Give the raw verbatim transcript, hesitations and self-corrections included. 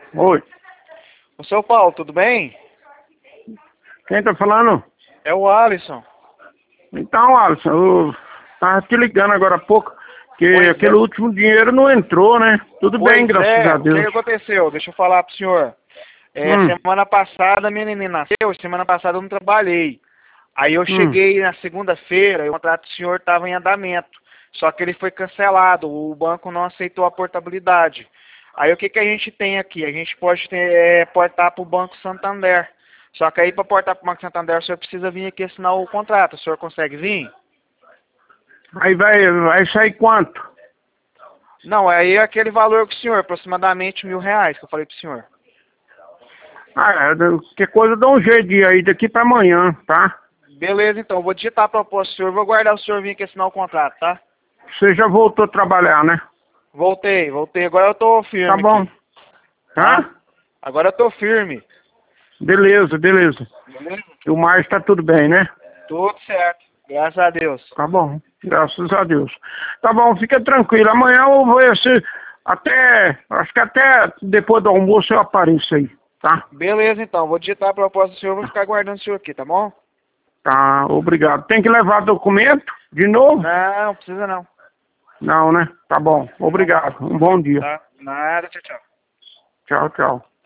Oi. O seu Paulo, tudo bem? Quem tá falando? É o Alisson. Então, Alisson, eu tava te ligando agora há pouco, que Pois aquele é. último dinheiro não entrou, né? Tudo bem, Pois graças é, a o que Deus. que aconteceu? Deixa eu falar pro senhor. É, Hum, semana passada minha neném nasceu, semana passada eu não trabalhei. Aí eu hum. cheguei na segunda-feira e o contrato do senhor estava em andamento. Só que ele foi cancelado, o banco não aceitou a portabilidade. Aí o que, que a gente tem aqui? A gente pode ter, é, portar para o Banco Santander. Só que aí para portar para o Banco Santander o senhor precisa vir aqui assinar o contrato. O senhor consegue vir? Aí vai, vai sair quanto? Não, aí é aquele valor com o senhor, aproximadamente mil reais que eu falei pro senhor. Ah, é, que coisa dá um jeito de ir aí daqui pra amanhã, tá? Beleza, então, eu vou digitar a proposta do senhor, vou guardar o senhor vir aqui assinar o contrato, tá? Você já voltou a trabalhar, né? Voltei, voltei, agora eu tô Tá firme bom. aqui, tá? Tá? Agora eu tô firme. Beleza, beleza. Beleza? E o mais tá tudo bem, né? Tudo certo, graças a Deus. Tá bom, graças a Deus. Tá bom, fica tranquilo. Amanhã eu vou esse, até, acho que até depois do almoço eu apareço aí, tá? Beleza, então, vou digitar a proposta do senhor, vou ficar guardando o senhor aqui, tá bom? Tá, obrigado. Tem que levar documento de novo? Não, precisa não. Não, né? Tá bom, obrigado. Um bom dia. Tá? Nada, tchau, tchau. Tchau, tchau.